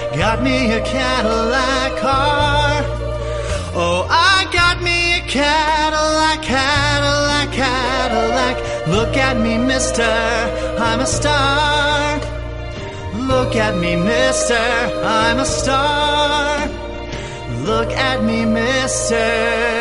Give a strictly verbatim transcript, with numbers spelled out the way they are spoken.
got me a Cadillac car. Oh, I got me a Cadillac, Cadillac, Cadillac. Look at me, mister, I'm a star. Look at me, mister, I'm a star. Look at me, mister.